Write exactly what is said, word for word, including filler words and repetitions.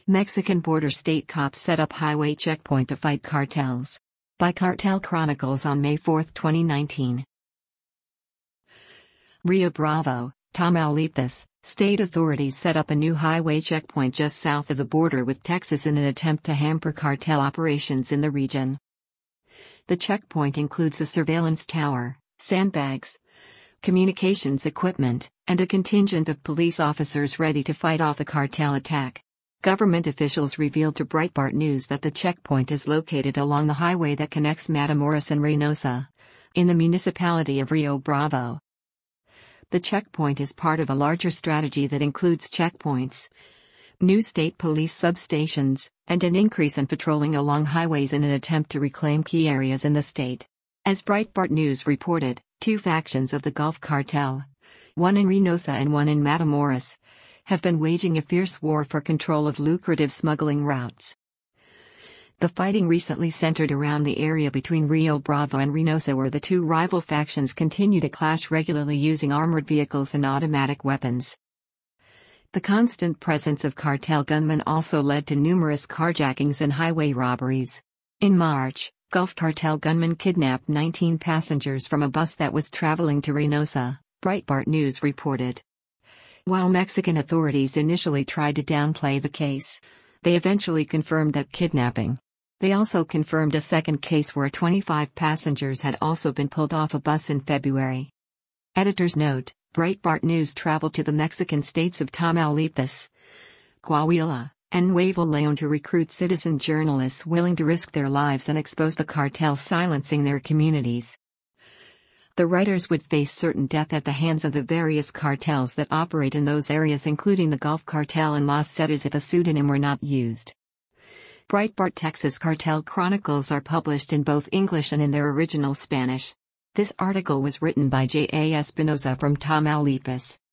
Mexican border state cops set up highway checkpoint to fight cartels. By Cartel Chronicles on May fourth, twenty nineteen. Rio Bravo, Tamaulipas, state authorities set up a new highway checkpoint just south of the border with Texas in an attempt to hamper cartel operations in the region. The checkpoint includes a surveillance tower, sandbags, communications equipment, and a contingent of police officers ready to fight off a cartel attack. Government officials revealed to Breitbart News that the checkpoint is located along the highway that connects Matamoros and Reynosa, in the municipality of Rio Bravo. The checkpoint is part of a larger strategy that includes checkpoints, new state police substations, and an increase in patrolling along highways in an attempt to reclaim key areas in the state. As Breitbart News reported, two factions of the Gulf Cartel, one in Reynosa and one in Matamoros, have been waging a fierce war for control of lucrative smuggling routes. The fighting recently centered around the area between Rio Bravo and Reynosa, where the two rival factions continue to clash regularly using armored vehicles and automatic weapons. The constant presence of cartel gunmen also led to numerous carjackings and highway robberies. In March, Gulf Cartel gunmen kidnapped nineteen passengers from a bus that was traveling to Reynosa, Breitbart News reported. While Mexican authorities initially tried to downplay the case, they eventually confirmed that kidnapping. They also confirmed a second case where twenty-five passengers had also been pulled off a bus in February. Editor's note: Breitbart News traveled to the Mexican states of Tamaulipas, Coahuila, and Nuevo León to recruit citizen journalists willing to risk their lives and expose the cartels silencing their communities. The writers would face certain death at the hands of the various cartels that operate in those areas, including the Gulf Cartel and Los Zetas, if a pseudonym were not used. Breitbart Texas Cartel Chronicles are published in both English and in their original Spanish. This article was written by J A Espinosa from Tamaulipas.